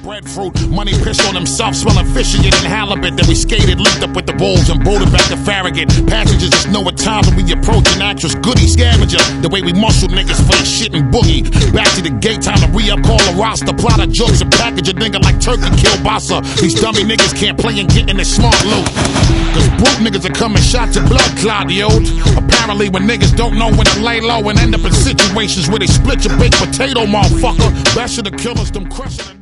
breadfruit. Money pissed on himself, smelling fishier than halibut. Then we skated, linked up with the bulls and bolted back to Farragut. Passengers just know at times when we approach an actress goodie scavenger. The way we muscle niggas for the shit and boogie. Back to the gate, time to re-up, call a roster. Plot of jokes and package a nigga like Turkey Kielbasa. These dummy niggas can't play and get in this smart loot. Cause brute niggas are coming shot your blood clot, yo. Apparently when niggas don't know when to lay low and end up in situations where they split your baked potato, motherfucker. Best of the killers, them crushing